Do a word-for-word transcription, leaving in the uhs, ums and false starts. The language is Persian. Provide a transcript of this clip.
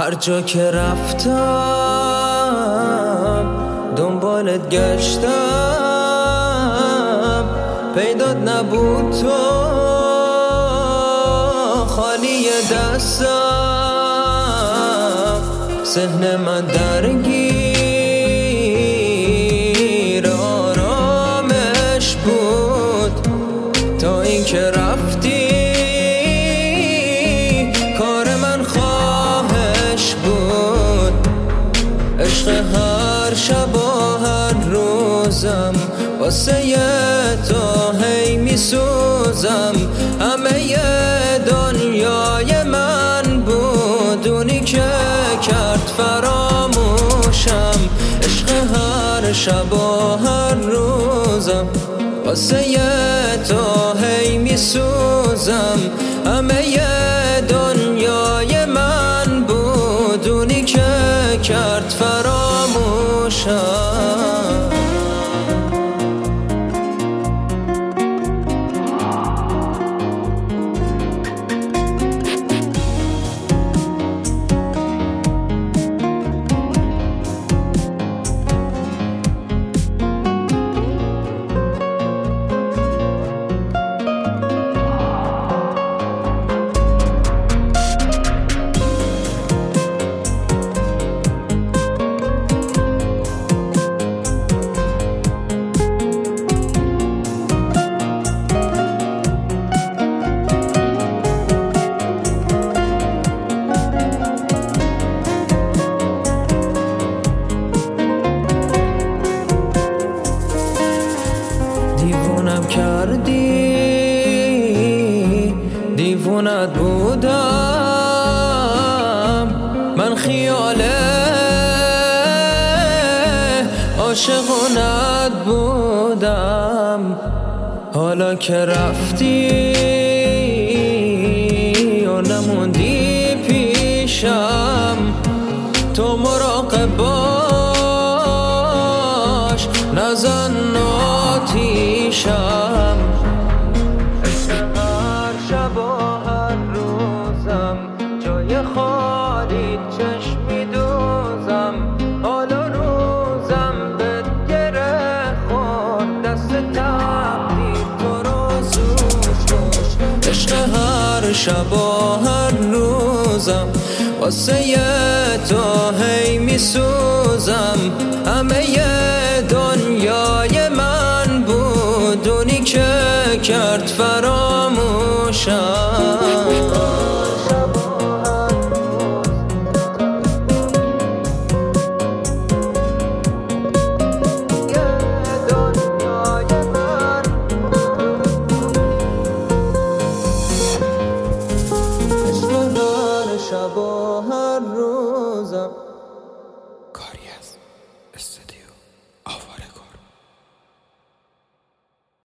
هر جا که رفتم دنبالت گشتم، پیدات نبود تو خالی دستم، ذهن من درگیر آرامش بود تا اینکه رفتی. کار من خواهش بود، عشق هر شب و هر روزم، واسه تو هی میسوزم. همه دنیای من بود اونی که کرد فراموشم. عشق هر شب و هر روزم، واسه تو هی میسوزم. همه دنیای من بود اونی که کرد فراموشم. دیوونم کردی، دیوونت بودم من، خیال عاشقونت بودم. حالا که رفتی و نموندی پیشم، تو مراقب باش نزن آتیشم. هر شب و هر روزم جای خالی چشم میدوزم. حالا روزم بهت گره خورد، دست تقدیر تو رو زود کش. عشق هر شب و هر روزم، واسه تو هی میسوزم. همه دنیای من بود اونی که کرد فراموشم. شب و هر روزم